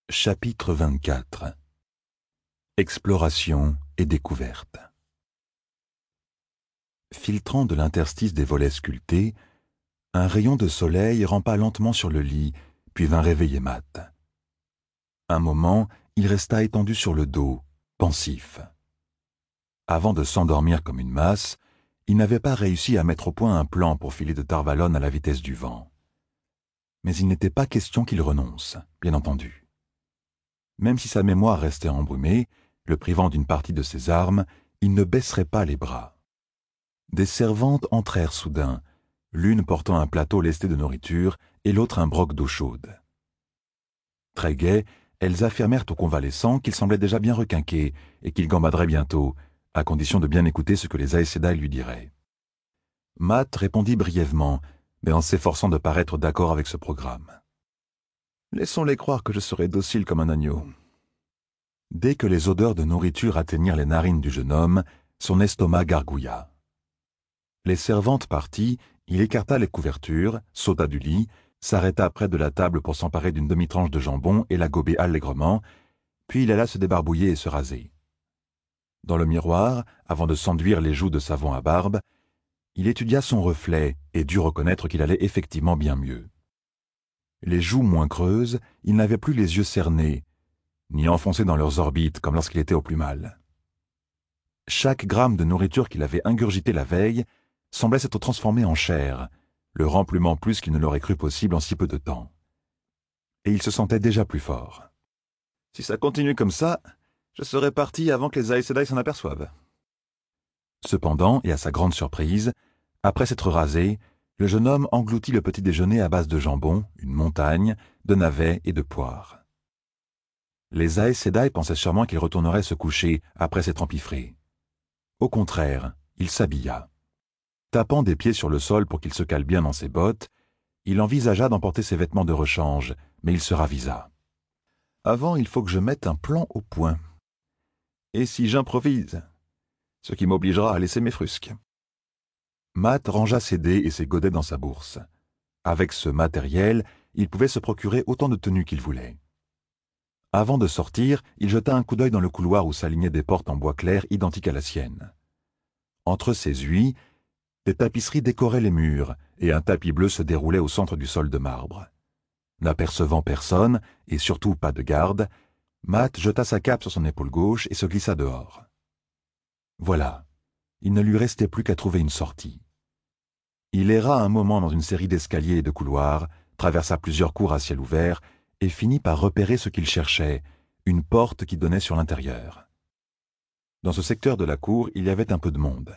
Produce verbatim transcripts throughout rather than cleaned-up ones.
Chapitre vingt-quatre. Exploration et découverte. Filtrant de l'interstice des volets sculptés, un rayon de soleil rampa lentement sur le lit, puis vint réveiller Matt. Un moment, il resta étendu sur le dos, pensif. Avant de s'endormir comme une masse, il n'avait pas réussi à mettre au point un plan pour filer de Tarvalon à la vitesse du vent. Mais il n'était pas question qu'il renonce, bien entendu. Même si sa mémoire restait embrumée, le privant d'une partie de ses armes, il ne baisserait pas les bras. Des servantes entrèrent soudain, l'une portant un plateau lesté de nourriture et l'autre un broc d'eau chaude. Très gaies, elles affirmèrent au convalescent qu'il semblait déjà bien requinqué et qu'il gambaderait bientôt, à condition de bien écouter ce que les Aes Sedai lui diraient. Matt répondit brièvement, mais en s'efforçant de paraître d'accord avec ce programme. « Laissons-les croire que je serai docile comme un agneau. » Dès que les odeurs de nourriture atteignirent les narines du jeune homme, son estomac gargouilla. Les servantes parties, il écarta les couvertures, sauta du lit, s'arrêta près de la table pour s'emparer d'une demi-tranche de jambon et la gober allègrement, puis il alla se débarbouiller et se raser. Dans le miroir, avant de s'enduire les joues de savon à barbe, il étudia son reflet et dut reconnaître qu'il allait effectivement bien mieux. Les joues moins creuses, il n'avait plus les yeux cernés, ni enfoncés dans leurs orbites comme lorsqu'il était au plus mal. Chaque gramme de nourriture qu'il avait ingurgité la veille semblait s'être transformé en chair, le remplement plus qu'il ne l'aurait cru possible en si peu de temps. Et il se sentait déjà plus fort. « Si ça continue comme ça, je serai parti avant que les Aes Sedai s'en aperçoivent. » Cependant, et à sa grande surprise, après s'être rasé, le jeune homme engloutit le petit déjeuner à base de jambon, une montagne, de navets et de poires. Les Aes Sedai pensaient sûrement qu'il retournerait se coucher après s'être empiffré. Au contraire, il s'habilla. Tapant des pieds sur le sol pour qu'il se cale bien dans ses bottes, il envisagea d'emporter ses vêtements de rechange, mais il se ravisa. « Avant, il faut que je mette un plan au point. Et si j'improvise, ce qui m'obligera à laisser mes frusques. » Matt rangea ses dés et ses godets dans sa bourse. Avec ce matériel, il pouvait se procurer autant de tenues qu'il voulait. Avant de sortir, il jeta un coup d'œil dans le couloir où s'alignaient des portes en bois clair identiques à la sienne. Entre ces huit, des tapisseries décoraient les murs et un tapis bleu se déroulait au centre du sol de marbre. N'apercevant personne, et surtout pas de garde, Matt jeta sa cape sur son épaule gauche et se glissa dehors. Voilà, il ne lui restait plus qu'à trouver une sortie. Il erra un moment dans une série d'escaliers et de couloirs, traversa plusieurs cours à ciel ouvert et finit par repérer ce qu'il cherchait, une porte qui donnait sur l'intérieur. Dans ce secteur de la cour, il y avait un peu de monde.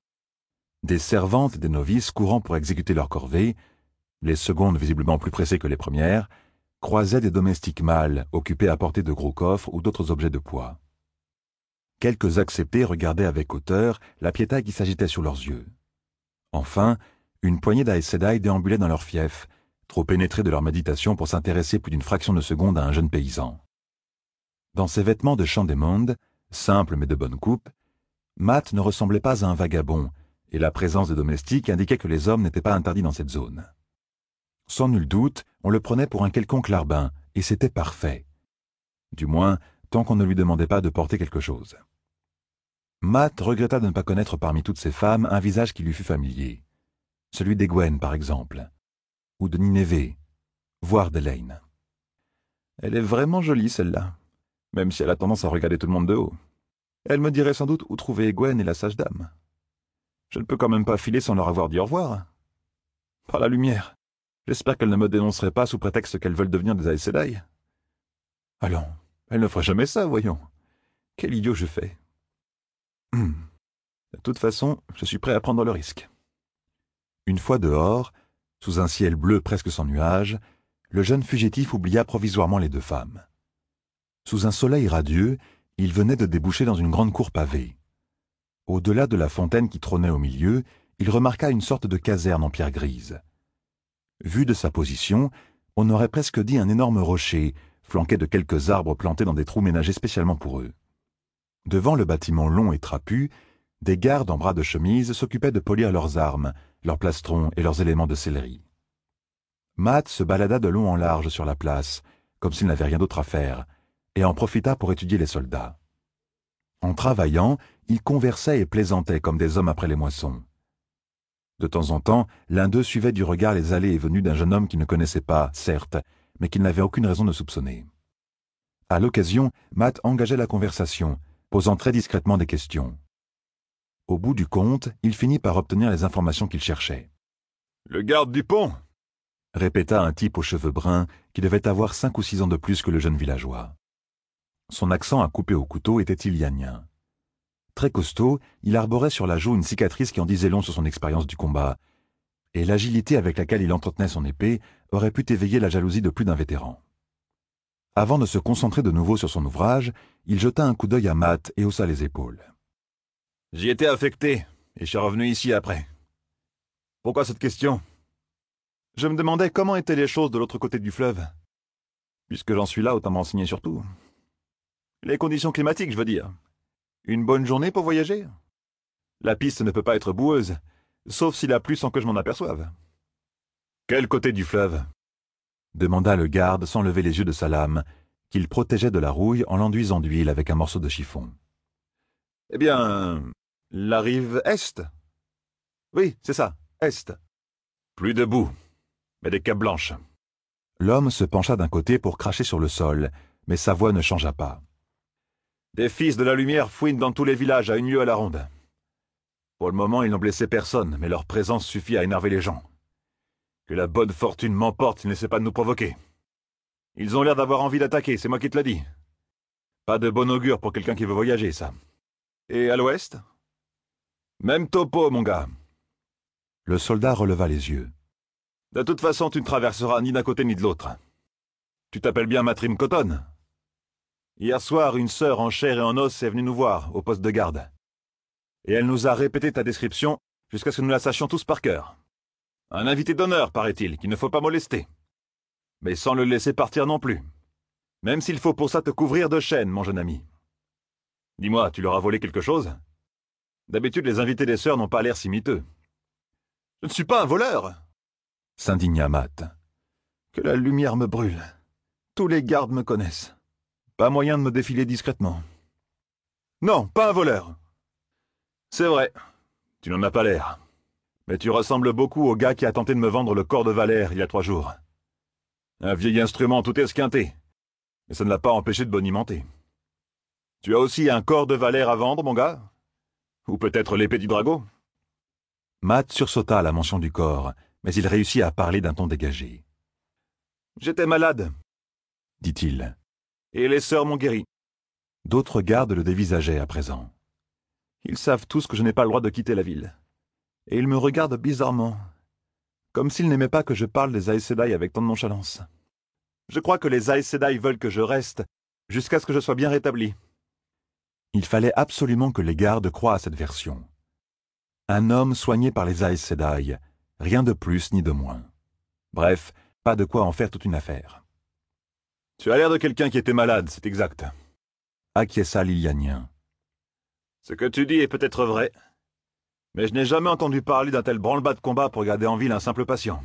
Des servantes et des novices courant pour exécuter leur corvée, les secondes visiblement plus pressées que les premières, croisaient des domestiques mâles occupés à porter de gros coffres ou d'autres objets de poids. Quelques acceptés regardaient avec hauteur la piétaille qui s'agitait sous leurs yeux. Enfin, une poignée d'Aes Sedai déambulait dans leur fief, trop pénétrés de leur méditation pour s'intéresser plus d'une fraction de seconde à un jeune paysan. Dans ses vêtements de champ des mondes, simples mais de bonne coupe, Matt ne ressemblait pas à un vagabond, et la présence des domestiques indiquait que les hommes n'étaient pas interdits dans cette zone. Sans nul doute, on le prenait pour un quelconque larbin, et c'était parfait. Du moins, tant qu'on ne lui demandait pas de porter quelque chose. Matt regretta de ne pas connaître parmi toutes ces femmes un visage qui lui fût familier. Celui d'Egwene, par exemple, ou de Nineveh, voire d'Elaine. Elle est vraiment jolie, celle-là, même si elle a tendance à regarder tout le monde de haut. Elle me dirait sans doute où trouver Egwene et la sage dame. Je ne peux quand même pas filer sans leur avoir dit au revoir. Par la lumière, j'espère qu'elle ne me dénoncerait pas sous prétexte qu'elles veulent devenir des Aes Sedai. Allons, elle ne fera jamais ça, voyons. Quel idiot je fais. Hum. De toute façon, je suis prêt à prendre le risque. Une fois dehors, sous un ciel bleu presque sans nuages, le jeune fugitif oublia provisoirement les deux femmes. Sous un soleil radieux, il venait de déboucher dans une grande cour pavée. Au-delà de la fontaine qui trônait au milieu, il remarqua une sorte de caserne en pierre grise. Vu de sa position, on aurait presque dit un énorme rocher, flanqué de quelques arbres plantés dans des trous ménagés spécialement pour eux. Devant le bâtiment long et trapu, des gardes en bras de chemise s'occupaient de polir leurs armes, leurs plastrons et leurs éléments de céleri. Matt se balada de long en large sur la place, comme s'il n'avait rien d'autre à faire, et en profita pour étudier les soldats. En travaillant, ils conversaient et plaisantaient comme des hommes après les moissons. De temps en temps, l'un d'eux suivait du regard les allées et venues d'un jeune homme qu'il ne connaissait pas, certes, mais qu'il n'avait aucune raison de soupçonner. À l'occasion, Matt engageait la conversation, posant très discrètement des questions. Au bout du compte, il finit par obtenir les informations qu'il cherchait. « Le garde du pont !» répéta un type aux cheveux bruns qui devait avoir cinq ou six ans de plus que le jeune villageois. Son accent à couper au couteau était ilianien. Très costaud, il arborait sur la joue une cicatrice qui en disait long sur son expérience du combat, et l'agilité avec laquelle il entretenait son épée aurait pu éveiller la jalousie de plus d'un vétéran. Avant de se concentrer de nouveau sur son ouvrage, il jeta un coup d'œil à Matt et haussa les épaules. « J'y étais affecté, et je suis revenu ici après. Pourquoi cette question ? Je me demandais comment étaient les choses de l'autre côté du fleuve. Puisque j'en suis là, autant m'enseigner sur tout. Les conditions climatiques, je veux dire. Une bonne journée pour voyager ? La piste ne peut pas être boueuse, sauf s'il a plu sans que je m'en aperçoive. »« Quel côté du fleuve ?» demanda le garde sans lever les yeux de sa lame, qu'il protégeait de la rouille en l'enduisant d'huile avec un morceau de chiffon. « Eh bien, la rive est. Oui, c'est ça, est. Plus de boue, mais des capes blanches. » L'homme se pencha d'un côté pour cracher sur le sol, mais sa voix ne changea pas. « Des fils de la lumière fouinent dans tous les villages à une lieue à la ronde. Pour le moment, ils n'ont blessé personne, mais leur présence suffit à énerver les gens. Que la bonne fortune m'emporte s'ils n'essaient pas de nous provoquer. Ils ont l'air d'avoir envie d'attaquer, c'est moi qui te le dis. Pas de bon augure pour quelqu'un qui veut voyager, ça. Et à l'ouest ? Même topo, mon gars. » Le soldat releva les yeux. « De toute façon, tu ne traverseras ni d'un côté ni de l'autre. Tu t'appelles bien Matrim Cotton ? Hier soir, une sœur en chair et en os est venue nous voir, au poste de garde. Et elle nous a répété ta description jusqu'à ce que nous la sachions tous par cœur. Un invité d'honneur, paraît-il, qu'il ne faut pas molester. Mais sans le laisser partir non plus. Même s'il faut pour ça te couvrir de chaînes, mon jeune ami. Dis-moi, tu leur as volé quelque chose ? D'habitude, les invités des sœurs n'ont pas l'air si miteux. »« Je ne suis pas un voleur !» s'indigna Matt. « Que la lumière me brûle. Tous les gardes me connaissent. Pas moyen de me défiler discrètement. »« Non, pas un voleur. »« C'est vrai, tu n'en as pas l'air. Mais tu ressembles beaucoup au gars qui a tenté de me vendre le corps de Valère il y a trois jours. Un vieil instrument tout esquinté, mais ça ne l'a pas empêché de bonimenter. Tu as aussi un corps de Valère à vendre, mon gars ? Ou peut-être l'épée du dragon ?» Matt sursauta à la mention du corps, mais il réussit à parler d'un ton dégagé. « J'étais malade, » dit-il. « Et les sœurs m'ont guéri. » D'autres gardes le dévisageaient à présent. « Ils savent tous que je n'ai pas le droit de quitter la ville. Et ils me regardent bizarrement, comme s'ils n'aimaient pas que je parle des Aes Sedai avec tant de nonchalance. Je crois que les Aes Sedai veulent que je reste jusqu'à ce que je sois bien rétabli. » Il fallait absolument que les gardes croient à cette version. Un homme soigné par les Aes Sedai, rien de plus ni de moins. Bref, pas de quoi en faire toute une affaire. « Tu as l'air de quelqu'un qui était malade, c'est exact. » acquiesça l'Ilianien. « Ce que tu dis est peut-être vrai, mais je n'ai jamais entendu parler d'un tel branle-bas de combat pour garder en ville un simple patient.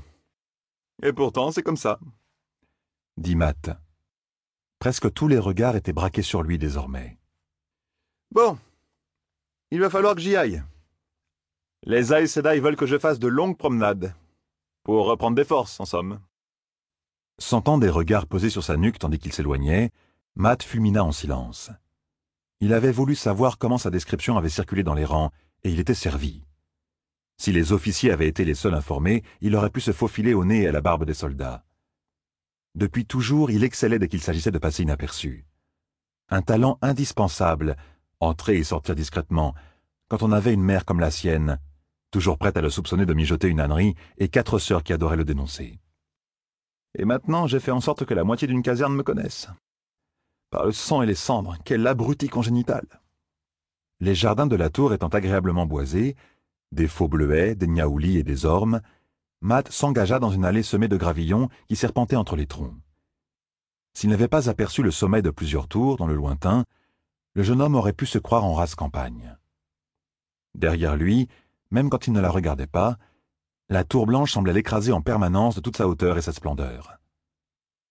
Et pourtant, c'est comme ça. » dit Matt. Presque tous les regards étaient braqués sur lui désormais. « Bon, il va falloir que j'y aille. Les Aes Sedai veulent que je fasse de longues promenades, pour reprendre des forces, en somme. » Sentant des regards posés sur sa nuque tandis qu'il s'éloignait, Matt fulmina en silence. Il avait voulu savoir comment sa description avait circulé dans les rangs, et il était servi. Si les officiers avaient été les seuls informés, il aurait pu se faufiler au nez et à la barbe des soldats. Depuis toujours, il excellait dès qu'il s'agissait de passer inaperçu. Un talent indispensable, entrer et sortir discrètement, quand on avait une mère comme la sienne, toujours prête à le soupçonner de mijoter une ânerie, et quatre sœurs qui adoraient le dénoncer. Et maintenant, j'ai fait en sorte que la moitié d'une caserne me connaisse. Par le sang et les cendres, quel abruti congénital! Les jardins de la tour étant agréablement boisés, des faux bleuets, des niaoulis et des ormes, Matt s'engagea dans une allée semée de gravillons qui serpentaient entre les troncs. S'il n'avait pas aperçu le sommet de plusieurs tours, dans le lointain, le jeune homme aurait pu se croire en rase campagne. Derrière lui, même quand il ne la regardait pas, la tour blanche semblait l'écraser en permanence de toute sa hauteur et sa splendeur.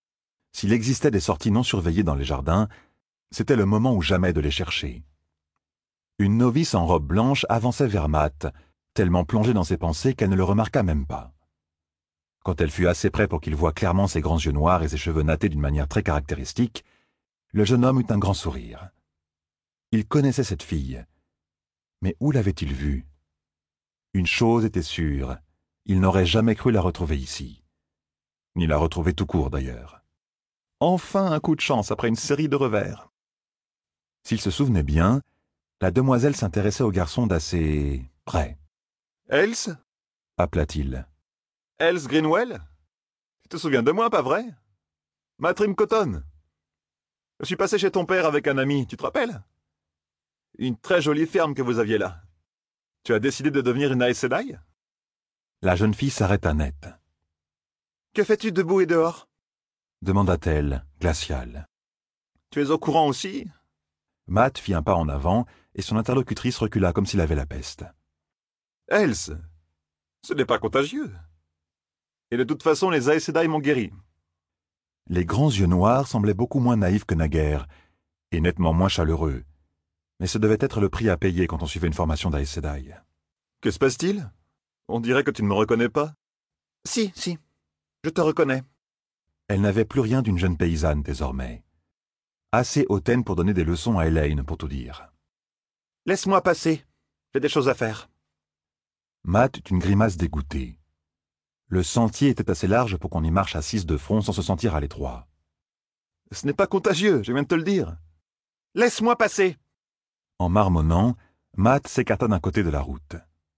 S'il existait des sorties non surveillées dans les jardins, c'était le moment ou jamais de les chercher. Une novice en robe blanche avançait vers Matt, tellement plongée dans ses pensées qu'elle ne le remarqua même pas. Quand elle fut assez près pour qu'il voie clairement ses grands yeux noirs et ses cheveux nattés d'une manière très caractéristique, le jeune homme eut un grand sourire. Il connaissait cette fille. Mais où l'avait-il vue? Une chose était sûre, il n'aurait jamais cru la retrouver ici. Ni la retrouver tout court d'ailleurs. Enfin un coup de chance après une série de revers. S'il se souvenait bien, la demoiselle s'intéressait au garçon d'assez près. « Else » appela-t-il. « Else Greenwell? Tu te souviens de moi, pas vrai? Matrim Cotton. Je suis passé chez ton père avec un ami, tu te rappelles? Une très jolie ferme que vous aviez là. Tu as décidé de devenir une Aes Sedai? » La jeune fille s'arrêta net. « Que fais-tu debout et dehors? » demanda-t-elle, glaciale. « Tu es au courant aussi? » Matt fit un pas en avant et son interlocutrice recula comme s'il avait la peste. « Else, ce n'est pas contagieux. Et de toute façon, les Aes Sedai m'ont guéri. » Les grands yeux noirs semblaient beaucoup moins naïfs que naguère, et nettement moins chaleureux. Mais ce devait être le prix à payer quand on suivait une formation d'Aes Sedai. « Que se passe-t-il? On dirait que tu ne me reconnais pas. »« Si, si, je te reconnais. » Elle n'avait plus rien d'une jeune paysanne désormais. Assez hautaine pour donner des leçons à Elaine, pour tout dire. « Laisse-moi passer, j'ai des choses à faire. » Matt eut une grimace dégoûtée. Le sentier était assez large pour qu'on y marche à six de front sans se sentir à l'étroit. « Ce n'est pas contagieux, je viens de te le dire. Laisse-moi passer !» En marmonnant, Matt s'écarta d'un côté de la route.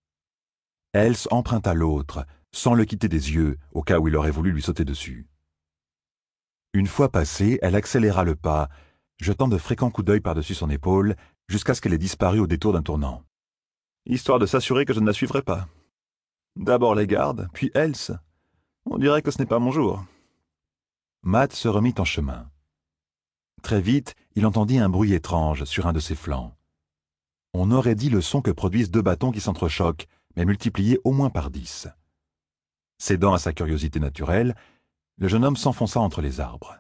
Else emprunta l'autre, sans le quitter des yeux, au cas où il aurait voulu lui sauter dessus. Une fois passée, elle accéléra le pas, jetant de fréquents coups d'œil par-dessus son épaule, jusqu'à ce qu'elle ait disparu au détour d'un tournant. Histoire de s'assurer que je ne la suivrai pas. D'abord les gardes, puis Else. On dirait que ce n'est pas mon jour. Matt se remit en chemin. Très vite, il entendit un bruit étrange sur un de ses flancs. On aurait dit le son que produisent deux bâtons qui s'entrechoquent, mais multiplié au moins par dix. Cédant à sa curiosité naturelle, le jeune homme s'enfonça entre les arbres.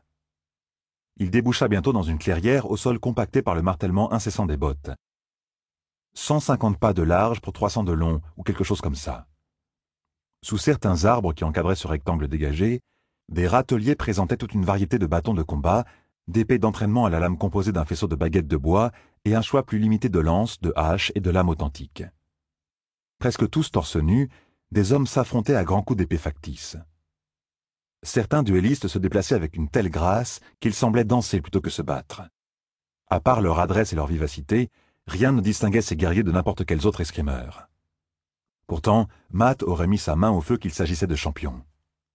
Il déboucha bientôt dans une clairière au sol compacté par le martèlement incessant des bottes. Cent cinquante pas de large pour trois cents de long, ou quelque chose comme ça. Sous certains arbres qui encadraient ce rectangle dégagé, des râteliers présentaient toute une variété de bâtons de combat, d'épées d'entraînement à la lame composée d'un faisceau de baguettes de bois et un choix plus limité de lances, de haches et de lames authentiques. Presque tous torse nus, des hommes s'affrontaient à grands coups d'épée factices. Certains duellistes se déplaçaient avec une telle grâce qu'ils semblaient danser plutôt que se battre. À part leur adresse et leur vivacité, rien ne distinguait ces guerriers de n'importe quels autres escrimeurs. Pourtant, Matt aurait mis sa main au feu qu'il s'agissait de champions.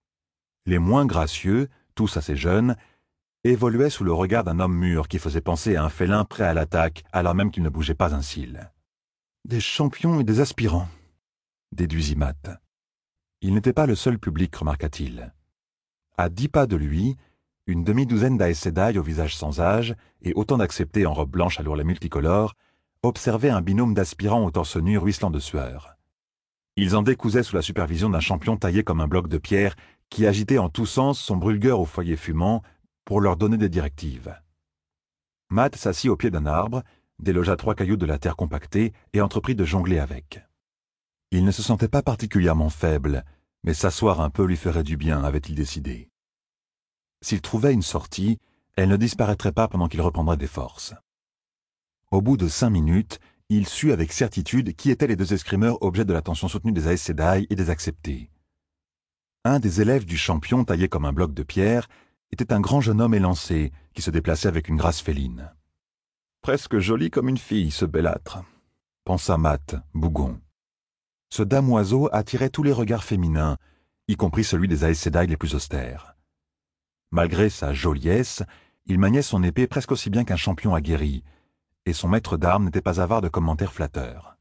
Les moins gracieux, tous assez jeunes, évoluaient sous le regard d'un homme mûr qui faisait penser à un félin prêt à l'attaque alors même qu'il ne bougeait pas un cil. Des champions et des aspirants, déduisit Matt. Il n'était pas le seul public, remarqua-t-il. À dix pas de lui, une demi-douzaine d'Aes Sedai au visage sans âge et autant d'acceptés en robe blanche à l'ourlet multicolore observaient un binôme d'aspirants au torse nu ruisselant de sueur. Ils en décousaient sous la supervision d'un champion taillé comme un bloc de pierre qui agitait en tous sens son brûle-gueule au foyer fumant pour leur donner des directives. Matt s'assit au pied d'un arbre, délogea trois cailloux de la terre compactée et entreprit de jongler avec. Il ne se sentait pas particulièrement faible, mais s'asseoir un peu lui ferait du bien, avait-il décidé. S'il trouvait une sortie, elle ne disparaîtrait pas pendant qu'il reprendrait des forces. Au bout de cinq minutes, il sut avec certitude qui étaient les deux escrimeurs objets de l'attention soutenue des Aes Sedai et des acceptés. Un des élèves du champion taillé comme un bloc de pierre était un grand jeune homme élancé qui se déplaçait avec une grâce féline. « Presque joli comme une fille, ce belâtre », pensa Matt, bougon. Ce damoiseau attirait tous les regards féminins, y compris celui des Aes Sedai les plus austères. Malgré sa joliesse, il maniait son épée presque aussi bien qu'un champion aguerri, et son maître d'armes n'était pas avare de commentaires flatteurs.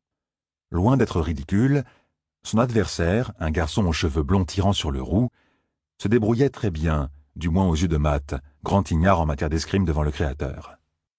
Loin d'être ridicule, son adversaire, un garçon aux cheveux blonds tirant sur le roux, se débrouillait très bien, du moins aux yeux de Matt, grand ignare en matière d'escrime devant le Créateur.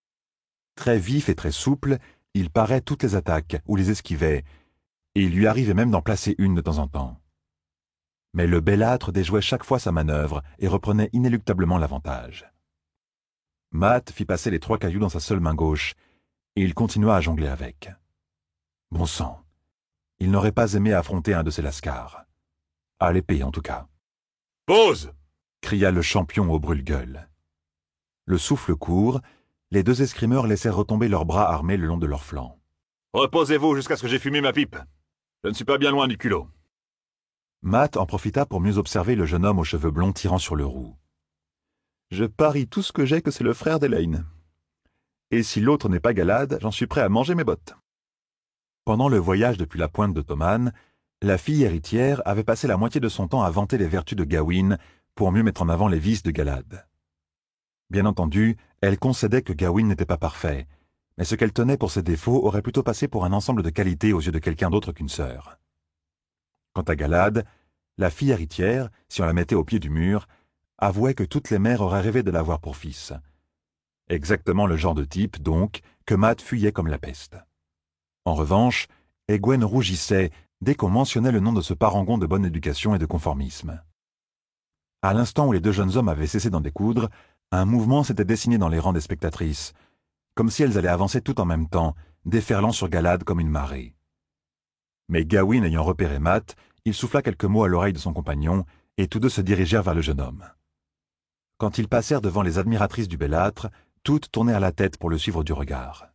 Très vif et très souple, il parait toutes les attaques ou les esquivait, et il lui arrivait même d'en placer une de temps en temps. Mais le bellâtre déjouait chaque fois sa manœuvre et reprenait inéluctablement l'avantage. Matt fit passer les trois cailloux dans sa seule main gauche, et il continua à jongler avec. Bon sang, il n'aurait pas aimé affronter un de ces lascars. À l'épée, en tout cas. « Pause !» cria le champion au brûle-gueule. Le souffle court, les deux escrimeurs laissèrent retomber leurs bras armés le long de leurs flancs. « Reposez-vous jusqu'à ce que j'ai fumé ma pipe. Je ne suis pas bien loin du culot. » Matt en profita pour mieux observer le jeune homme aux cheveux blonds tirant sur le roux. « Je parie tout ce que j'ai que c'est le frère d'Elaine. Et si l'autre n'est pas Galad, j'en suis prêt à manger mes bottes. » Pendant le voyage depuis la pointe de Toman, la fille héritière avait passé la moitié de son temps à vanter les vertus de Gawain pour mieux mettre en avant les vices de Galad. Bien entendu, elle concédait que Gawain n'était pas parfait, mais ce qu'elle tenait pour ses défauts aurait plutôt passé pour un ensemble de qualités aux yeux de quelqu'un d'autre qu'une sœur. Quant à Galad, la fille héritière, si on la mettait au pied du mur, avouait que toutes les mères auraient rêvé de l'avoir pour fils. Exactement le genre de type, donc, que Matt fuyait comme la peste. En revanche, Egwene rougissait dès qu'on mentionnait le nom de ce parangon de bonne éducation et de conformisme. À l'instant où les deux jeunes hommes avaient cessé d'en découdre, un mouvement s'était dessiné dans les rangs des spectatrices, comme si elles allaient avancer tout en même temps, déferlant sur Galad comme une marée. Mais Gawain ayant repéré Matt, il souffla quelques mots à l'oreille de son compagnon, et tous deux se dirigèrent vers le jeune homme. Quand ils passèrent devant les admiratrices du bellâtre, toutes tournèrent la tête pour le suivre du regard.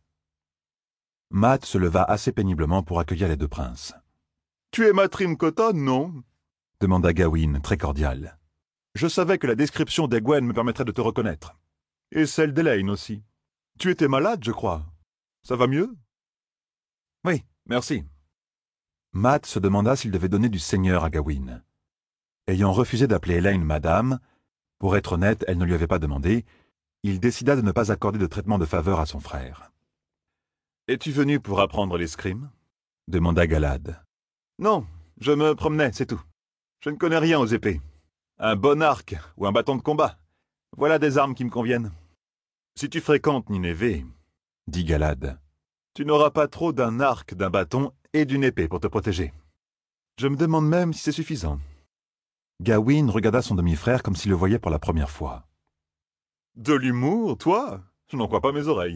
Matt se leva assez péniblement pour accueillir les deux princes. « Tu es Matrim Cotton, non ?» demanda Gawain, très cordial. « Je savais que la description d'Egwene me permettrait de te reconnaître. Et celle d'Elaine aussi. Tu étais malade, je crois. Ça va mieux ?»« Oui, merci. » Matt se demanda s'il devait donner du seigneur à Gawain. Ayant refusé d'appeler Elaine madame, pour être honnête, elle ne lui avait pas demandé, il décida de ne pas accorder de traitement de faveur à son frère. « Es-tu venu pour apprendre l'escrime ?» demanda Galad. « Non, je me promenais, c'est tout. Je ne connais rien aux épées. Un bon arc ou un bâton de combat, voilà des armes qui me conviennent. Si tu fréquentes Nineveh, dit Galad, tu n'auras pas trop d'un arc, d'un bâton et d'une épée pour te protéger. Je me demande même si c'est suffisant. » Gawain regarda son demi-frère comme s'il le voyait pour la première fois. « De l'humour, toi? Je n'en crois pas mes oreilles. »«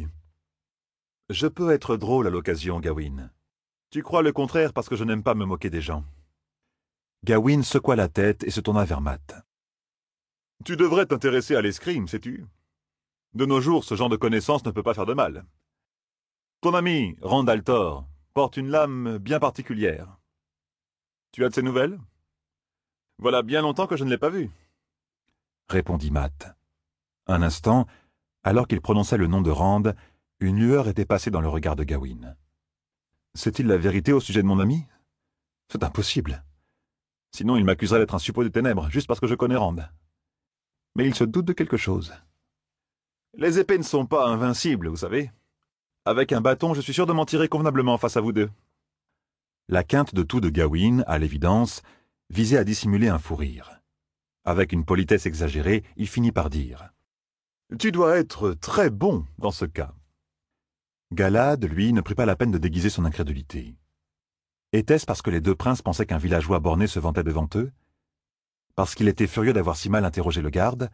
Je peux être drôle à l'occasion, Gawain. Tu crois le contraire parce que je n'aime pas me moquer des gens. » Gawain secoua la tête et se tourna vers Matt. « Tu devrais t'intéresser à l'escrime, sais-tu? De nos jours, ce genre de connaissance ne peut pas faire de mal. Ton ami, Randall Thor, porte une lame bien particulière. Tu as de ses nouvelles? Voilà bien longtemps que je ne l'ai pas vu. » répondit Matt. Un instant, alors qu'il prononçait le nom de Rand, une lueur était passée dans le regard de Gawain. « C'est-il la vérité au sujet de mon ami? C'est impossible. Sinon il m'accuserait d'être un suppôt des ténèbres, juste parce que je connais Rand. Mais il se doute de quelque chose. »« Les épées ne sont pas invincibles, vous savez. Avec un bâton, je suis sûr de m'en tirer convenablement face à vous deux. » La quinte de tout de Gawain, à l'évidence, visait à dissimuler un fou rire. Avec une politesse exagérée, il finit par dire « Tu dois être très bon dans ce cas. » Galad, lui, ne prit pas la peine de déguiser son incrédulité. Était-ce parce que les deux princes pensaient qu'un villageois borné se vantait devant eux? Parce qu'il était furieux d'avoir si mal interrogé le garde?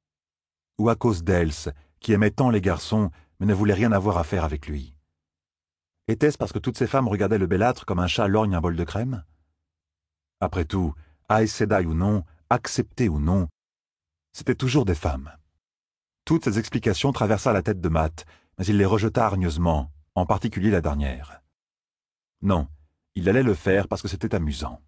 Ou à cause d'Else, qui aimait tant les garçons, mais ne voulait rien avoir à faire avec lui? Était-ce parce que toutes ces femmes regardaient le bellâtre comme un chat lorgne un bol de crème? Après tout, Aes Sedai ou non, accepté ou non, c'était toujours des femmes. Toutes ces explications traversèrent la tête de Matt, mais il les rejeta hargneusement, en particulier la dernière. Non, il allait le faire parce que c'était amusant.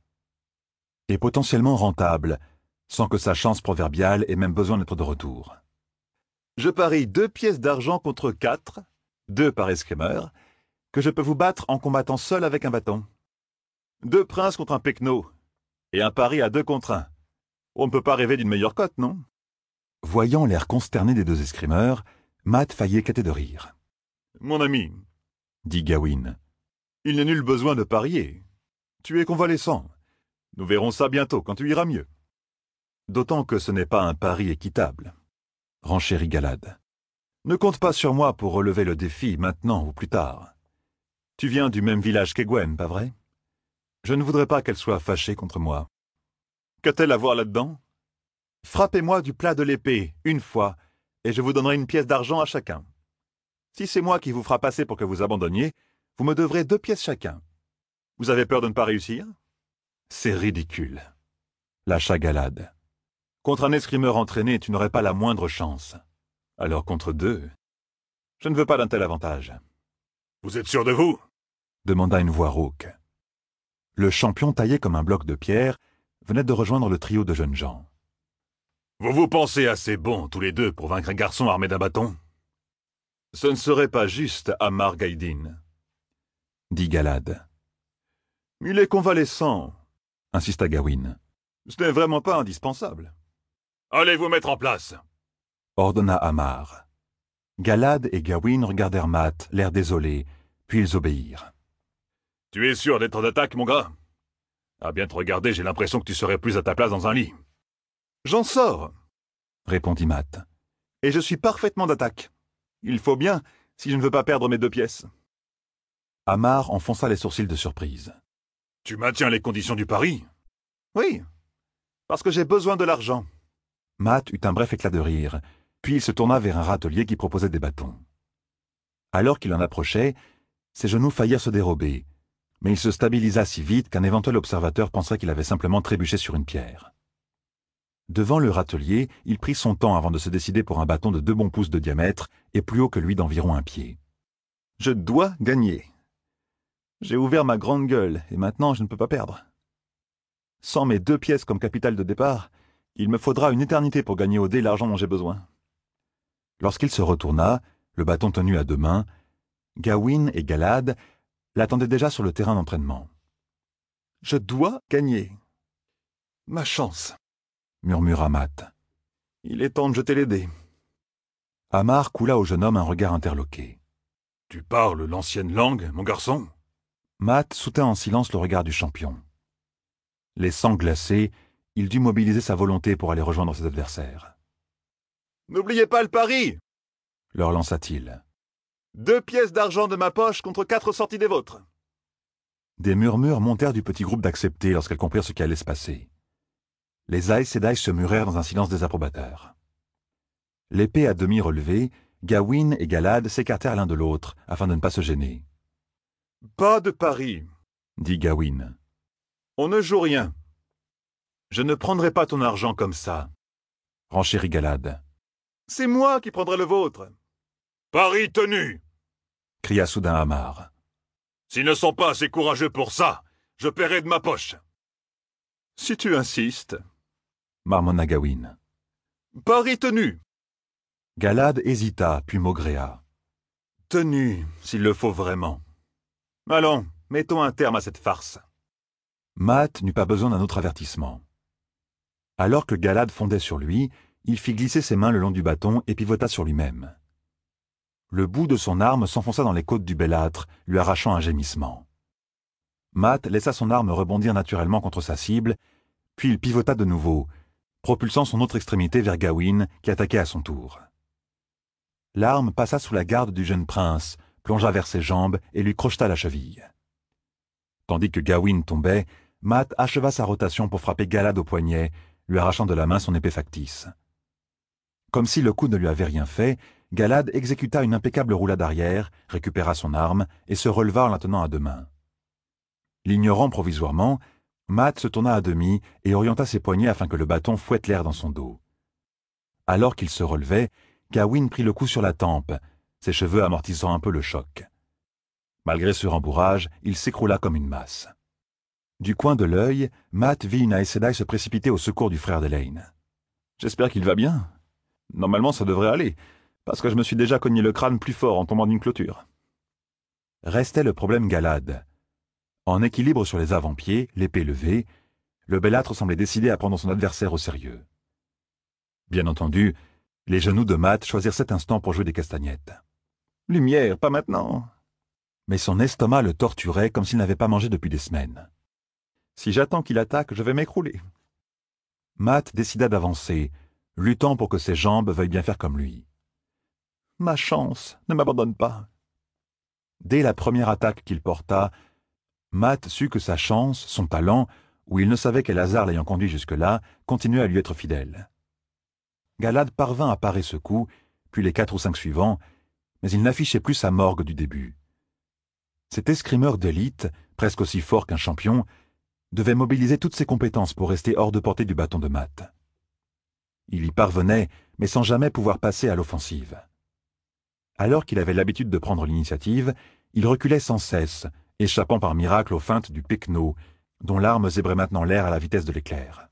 Et potentiellement rentable, sans que sa chance proverbiale ait même besoin d'être de retour. « Je parie deux pièces d'argent contre quatre, deux par escrimeur, que je peux vous battre en combattant seul avec un bâton. Deux princes contre un pecno, et un pari à deux contre un. On ne peut pas rêver d'une meilleure cote, non ?» Voyant l'air consterné des deux escrimeurs, Matt faillit éclater de rire. « Mon ami, dit Gawain, il n'est nul besoin de parier. Tu es convalescent. Nous verrons ça bientôt, quand tu iras mieux. » D'autant que ce n'est pas un pari équitable, renchérit Galad. Ne compte pas sur moi pour relever le défi, maintenant ou plus tard. Tu viens du même village qu'Egwene, pas vrai? Je ne voudrais pas qu'elle soit fâchée contre moi. Qu'a-t-elle à voir là-dedans? Frappez-moi du plat de l'épée, une fois, et je vous donnerai une pièce d'argent à chacun. Si c'est moi qui vous fera passer pour que vous abandonniez, vous me devrez deux pièces chacun. Vous avez peur de ne pas réussir? C'est ridicule. Lâcha Galad. Contre un escrimeur entraîné, tu n'aurais pas la moindre chance. Alors contre deux, je ne veux pas d'un tel avantage. Vous êtes sûr de vous? Demanda une voix rauque. Le champion taillé comme un bloc de pierre venait de rejoindre le trio de jeunes gens. Vous vous pensez assez bons tous les deux pour vaincre un garçon armé d'un bâton? Ce ne serait pas juste, Amar Gaïdin, dit Galad. Il est convalescent, insista Gawain. Ce n'est vraiment pas indispensable. Allez vous mettre en place, ordonna Amar. Galad et Gawain regardèrent Mat, l'air désolé, puis ils obéirent. Tu es sûr d'être d'attaque, mon gars? À bien te regarder, j'ai l'impression que tu serais plus à ta place dans un lit. J'en sors, répondit Mat. Et je suis parfaitement d'attaque. Il faut bien, si je ne veux pas perdre mes deux pièces. Amar enfonça les sourcils de surprise. Tu maintiens les conditions du pari? Oui, parce que j'ai besoin de l'argent. Mat eut un bref éclat de rire, puis il se tourna vers un râtelier qui proposait des bâtons. Alors qu'il en approchait, ses genoux faillirent se dérober, mais il se stabilisa si vite qu'un éventuel observateur penserait qu'il avait simplement trébuché sur une pierre. Devant le râtelier, il prit son temps avant de se décider pour un bâton de deux bons pouces de diamètre et plus haut que lui d'environ un pied. « Je dois gagner. J'ai ouvert ma grande gueule et maintenant je ne peux pas perdre. Sans mes deux pièces comme capital de départ, il me faudra une éternité pour gagner au dé l'argent dont j'ai besoin. » Lorsqu'il se retourna, le bâton tenu à deux mains, Gawain et Galad l'attendaient déjà sur le terrain d'entraînement. « Je dois gagner. Ma chance, » murmura Mat. « Il est temps de jeter les dés. » Amar coula au jeune homme un regard interloqué. « Tu parles l'ancienne langue, mon garçon ?» Mat soutint en silence le regard du champion. Les sangs glacés, il dut mobiliser sa volonté pour aller rejoindre ses adversaires. « N'oubliez pas le pari !» leur lança-t-il. « Deux pièces d'argent de ma poche contre quatre sorties des vôtres. » Des murmures montèrent du petit groupe d'acceptés lorsqu'elles comprirent ce qui allait se passer. Les Aes Sedai se murèrent dans un silence désapprobateur. L'épée à demi relevée, Gawain et Galad s'écartèrent l'un de l'autre afin de ne pas se gêner. « Pas de pari, » dit Gawain. « On ne joue rien. Je ne prendrai pas ton argent comme ça, » renchérit Galad. « C'est moi qui prendrai le vôtre. »« Pari tenu !» cria soudain Amar. « S'ils ne sont pas assez courageux pour ça, je paierai de ma poche. »« Si tu insistes, » marmonna Gawain. « Pari tenu !» Galad hésita, puis maugréa. « Tenu, s'il le faut vraiment. Allons, mettons un terme à cette farce. » Mat n'eut pas besoin d'un autre avertissement. Alors que Galad fondait sur lui, il fit glisser ses mains le long du bâton et pivota sur lui-même. Le bout de son arme s'enfonça dans les côtes du bellâtre, lui arrachant un gémissement. Mat laissa son arme rebondir naturellement contre sa cible, puis il pivota de nouveau, propulsant son autre extrémité vers Gawain, qui attaquait à son tour. L'arme passa sous la garde du jeune prince, plongea vers ses jambes et lui crocheta la cheville. Tandis que Gawain tombait, Mat acheva sa rotation pour frapper Galad au poignet, lui arrachant de la main son épée factice. Comme si le coup ne lui avait rien fait, Galad exécuta une impeccable roulade arrière, récupéra son arme et se releva en la tenant à deux mains. L'ignorant provisoirement, Mat se tourna à demi et orienta ses poignets afin que le bâton fouette l'air dans son dos. Alors qu'il se relevait, Gawain prit le coup sur la tempe, ses cheveux amortissant un peu le choc. Malgré ce rembourrage, il s'écroula comme une masse. Du coin de l'œil, Mat vit une Aes Sedai se précipiter au secours du frère d'Elaine. « J'espère qu'il va bien. Normalement, ça devrait aller, parce que je me suis déjà cogné le crâne plus fort en tombant d'une clôture. » Restait le problème Galad. En équilibre sur les avant-pieds, l'épée levée, le bellâtre semblait décidé à prendre son adversaire au sérieux. Bien entendu, les genoux de Mat choisirent cet instant pour jouer des castagnettes. « Lumière, pas maintenant !» Mais son estomac le torturait comme s'il n'avait pas mangé depuis des semaines. « Si j'attends qu'il attaque, je vais m'écrouler. » Mat décida d'avancer, luttant pour que ses jambes veuillent bien faire comme lui. « Ma chance, ne m'abandonne pas !» Dès la première attaque qu'il porta, Mat sut que sa chance, son talent, où il ne savait quel hasard l'ayant conduit jusque-là, continuait à lui être fidèle. Galad parvint à parer ce coup, puis les quatre ou cinq suivants, mais il n'affichait plus sa morgue du début. Cet escrimeur d'élite, presque aussi fort qu'un champion, devait mobiliser toutes ses compétences pour rester hors de portée du bâton de Matt. Il y parvenait, mais sans jamais pouvoir passer à l'offensive. Alors qu'il avait l'habitude de prendre l'initiative, il reculait sans cesse, échappant par miracle aux feintes du Pecno, dont l'arme zébrait maintenant l'air à la vitesse de l'éclair.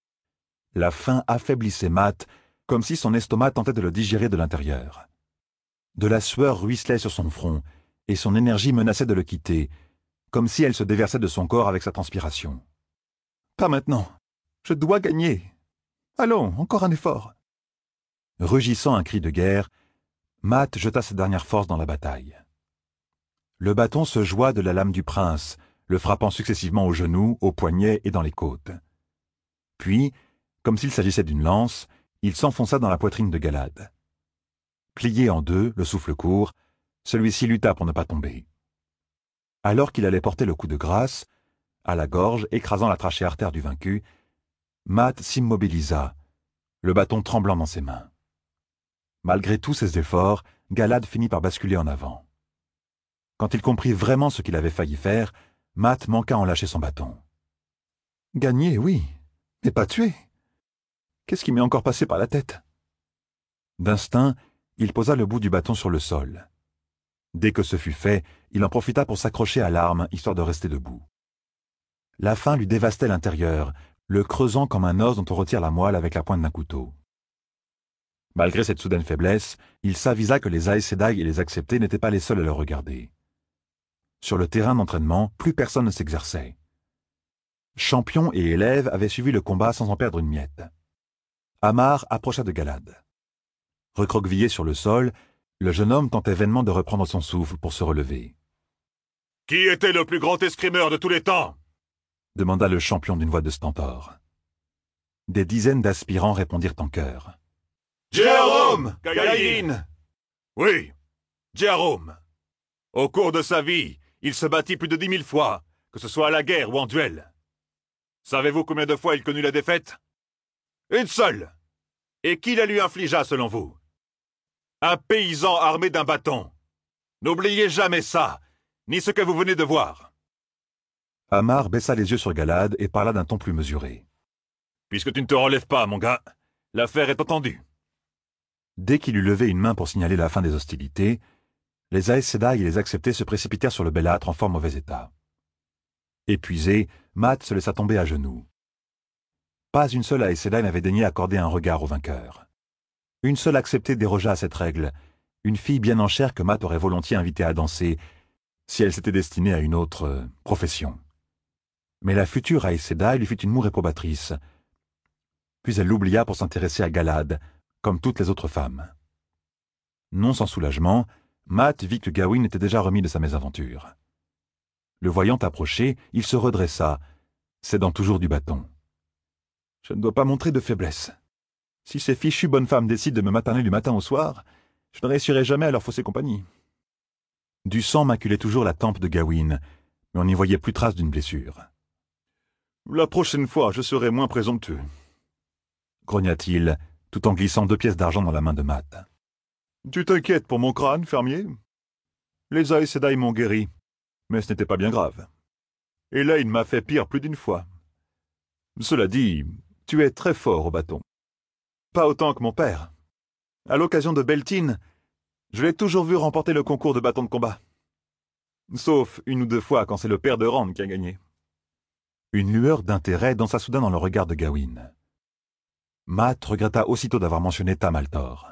La faim affaiblissait Matt, comme si son estomac tentait de le digérer de l'intérieur. De la sueur ruisselait sur son front, et son énergie menaçait de le quitter, comme si elle se déversait de son corps avec sa transpiration. « Pas maintenant. Je dois gagner. Allons, encore un effort. » Rugissant un cri de guerre, Matt jeta ses dernières forces dans la bataille. Le bâton se joua de la lame du prince, le frappant successivement aux genoux, aux poignets et dans les côtes. Puis, comme s'il s'agissait d'une lance, il s'enfonça dans la poitrine de Galad. Plié en deux, le souffle court, celui-ci lutta pour ne pas tomber. Alors qu'il allait porter le coup de grâce, à la gorge, écrasant la trachée artère du vaincu, Matt s'immobilisa, le bâton tremblant dans ses mains. Malgré tous ses efforts, Galad finit par basculer en avant. Quand il comprit vraiment ce qu'il avait failli faire, Matt manqua en lâcher son bâton. Gagner, oui, mais pas tuer. Qu'est-ce qui m'est encore passé par la tête? D'instinct, il posa le bout du bâton sur le sol. Dès que ce fut fait, il en profita pour s'accrocher à l'arme, histoire de rester debout. La faim lui dévastait l'intérieur, le creusant comme un os dont on retire la moelle avec la pointe d'un couteau. Malgré cette soudaine faiblesse, il s'avisa que les Aes Sedai et les acceptés n'étaient pas les seuls à le regarder. Sur le terrain d'entraînement, plus personne ne s'exerçait. Champion et élève avaient suivi le combat sans en perdre une miette. Ammar approcha de Galad. Recroquevillé sur le sol, le jeune homme tentait vainement de reprendre son souffle pour se relever. « Qui était le plus grand escrimeur de tous les temps ?» demanda le champion d'une voix de stentor. Des dizaines d'aspirants répondirent en chœur. « Jérôme Gaïn !»« Oui, Jérôme. Au cours de sa vie, il se battit plus de dix mille fois, que ce soit à la guerre ou en duel. Savez-vous combien de fois il connut la défaite? Une seule. Et qui la lui infligea, selon vous? Un paysan armé d'un bâton. N'oubliez jamais ça, ni ce que vous venez de voir. Ammar baissa les yeux sur Galad et parla d'un ton plus mesuré. « Puisque tu ne te relèves pas, mon gars, l'affaire est entendue. » Dès qu'il eut levé une main pour signaler la fin des hostilités, les Aes Sedai et les acceptés se précipitèrent sur le bellâtre en fort mauvais état. Épuisé, Matt se laissa tomber à genoux. Pas une seule Aes Sedai n'avait daigné accorder un regard au vainqueur. Une seule acceptée dérogea à cette règle, une fille bien en chair que Matt aurait volontiers invitée à danser, si elle s'était destinée à une autre euh, profession. Mais la future Aes Sedai lui fit une moue réprobatrice. Puis elle l'oublia pour s'intéresser à Galad, comme toutes les autres femmes. Non sans soulagement, Matt vit que Gawain était déjà remis de sa mésaventure. Le voyant approcher, il se redressa, cédant toujours du bâton. « Je ne dois pas montrer de faiblesse. Si ces fichues bonnes femmes décident de me materner du matin au soir, je ne réussirai jamais à leur fausser compagnie. » Du sang maculait toujours la tempe de Gawain, mais on n'y voyait plus trace d'une blessure. « La prochaine fois, je serai moins présomptueux, » grogna-t-il, tout en glissant deux pièces d'argent dans la main de Matt. « Tu t'inquiètes pour mon crâne, fermier? Les Aes Sedai m'ont guéri, mais ce n'était pas bien grave. Et là, il m'a fait pire plus d'une fois. Cela dit, tu es très fort au bâton. Pas autant que mon père. À l'occasion de Beltine, je l'ai toujours vu remporter le concours de bâton de combat. Sauf une ou deux fois quand c'est le père de Rand qui a gagné. » Une lueur d'intérêt dansa soudain dans le regard de Gawain. Matt regretta aussitôt d'avoir mentionné Tam Altor.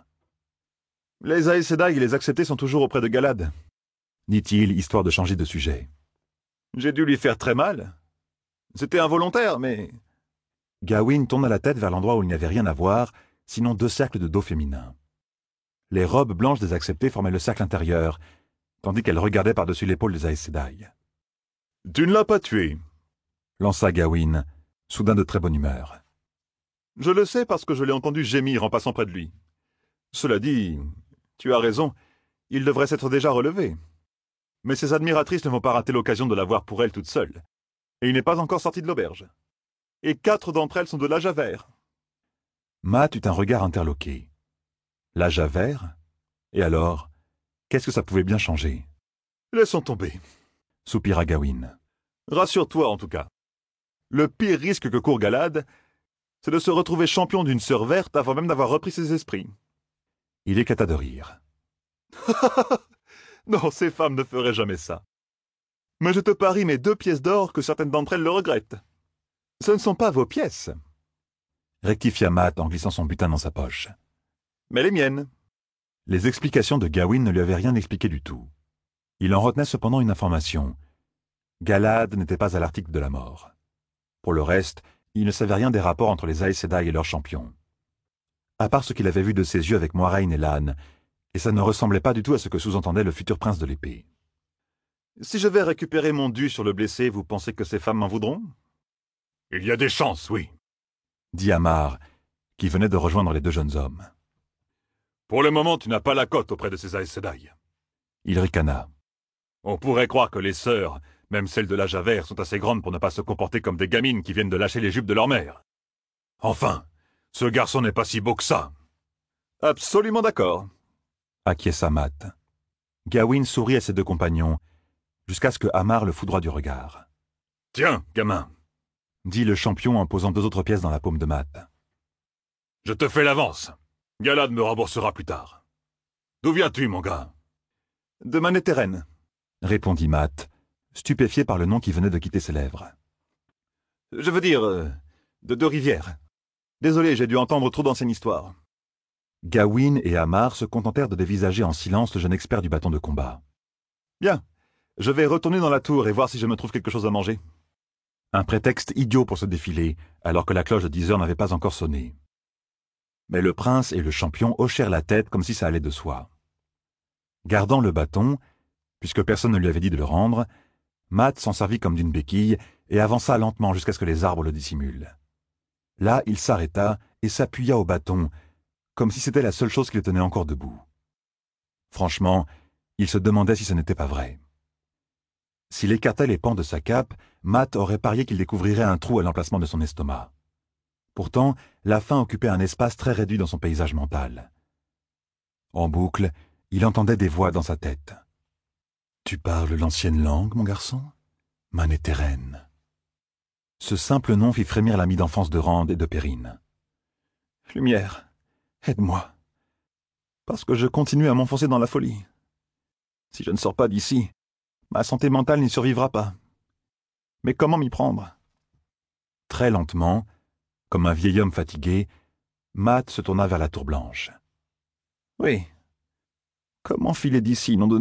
« Les Aes Sedai et les acceptés sont toujours auprès de Galad, » dit-il, histoire de changer de sujet. « J'ai dû lui faire très mal. C'était involontaire, mais... » Gawain tourna la tête vers l'endroit où il n'y avait rien à voir, sinon deux cercles de dos féminins. Les robes blanches des acceptés formaient le cercle intérieur, tandis qu'elles regardaient par-dessus l'épaule des Aes Sedai. « Tu ne l'as pas tué, » lança Gawain, soudain de très bonne humeur. « Je le sais parce que je l'ai entendu gémir en passant près de lui. Cela dit, tu as raison, il devrait s'être déjà relevé. Mais ses admiratrices ne vont pas rater l'occasion de la voir pour elle toute seule, et il n'est pas encore sorti de l'auberge. Et quatre d'entre elles sont de l'âge à vert. Matt eut un regard interloqué. L'âge à vert? Et alors, qu'est-ce que ça pouvait bien changer? Laissons tomber, soupira Gawain. Rassure-toi en tout cas. Le pire risque que court Galad, c'est de se retrouver champion d'une sœur verte avant même d'avoir repris ses esprits. Il éclata de rire. Non, ces femmes ne feraient jamais ça. Mais je te parie mes deux pièces d'or que certaines d'entre elles le regrettent. Ce ne sont pas vos pièces. Rectifia Matt en glissant son butin dans sa poche. Mais les miennes. Les explications de Gawain ne lui avaient rien expliqué du tout. Il en retenait cependant une information. Galad n'était pas à l'article de la mort. Pour le reste, il ne savait rien des rapports entre les Aes Sedai et leurs champions. À part ce qu'il avait vu de ses yeux avec Moiraine et Lan, et ça ne ressemblait pas du tout à ce que sous-entendait le futur prince de l'épée. Si je vais récupérer mon dû sur le blessé, vous pensez que ces femmes m'en voudront? Il y a des chances, oui, dit Amar, qui venait de rejoindre les deux jeunes hommes. Pour le moment, tu n'as pas la cote auprès de ces Aes Sedai. Il ricana. On pourrait croire que les sœurs, même celles de l'âge à vert, sont assez grandes pour ne pas se comporter comme des gamines qui viennent de lâcher les jupes de leur mère. Enfin, ce garçon n'est pas si beau que ça. Absolument d'accord, acquiesça Matt. Gawain sourit à ses deux compagnons, jusqu'à ce que Amar le foudroie du regard. Tiens, gamin, dit le champion en posant deux autres pièces dans la paume de Matt. Je te fais l'avance. Galad me remboursera plus tard. D'où viens-tu, mon gars? De Manétheren, répondit Matt, stupéfié par le nom qui venait de quitter ses lèvres. Je veux dire, euh, de Deux-Rivières. Désolé, j'ai dû entendre trop d'anciennes histoires. Gawain et Amar se contentèrent de dévisager en silence le jeune expert du bâton de combat. Bien, je vais retourner dans la tour et voir si je me trouve quelque chose à manger. Un prétexte idiot pour se défiler, alors que la cloche de dix heures n'avait pas encore sonné. Mais le prince et le champion hochèrent la tête comme si ça allait de soi. Gardant le bâton, puisque personne ne lui avait dit de le rendre, Matt s'en servit comme d'une béquille et avança lentement jusqu'à ce que les arbres le dissimulent. Là, il s'arrêta et s'appuya au bâton, comme si c'était la seule chose qui le tenait encore debout. Franchement, il se demandait si ce n'était pas vrai. S'il écartait les pans de sa cape, Matt aurait parié qu'il découvrirait un trou à l'emplacement de son estomac. Pourtant, la faim occupait un espace très réduit dans son paysage mental. En boucle, il entendait des voix dans sa tête. « Tu parles l'ancienne langue, mon garçon ? Manétheren. » Ce simple nom fit frémir l'ami d'enfance de Rand et de Perrine. « Lumière, aide-moi. Parce que je continue à m'enfoncer dans la folie. Si je ne sors pas d'ici, ma santé mentale n'y survivra pas. Mais comment m'y prendre ?» Très lentement, comme un vieil homme fatigué, Matt se tourna vers la tour blanche. « Oui. Comment filer d'ici, nom de nom ?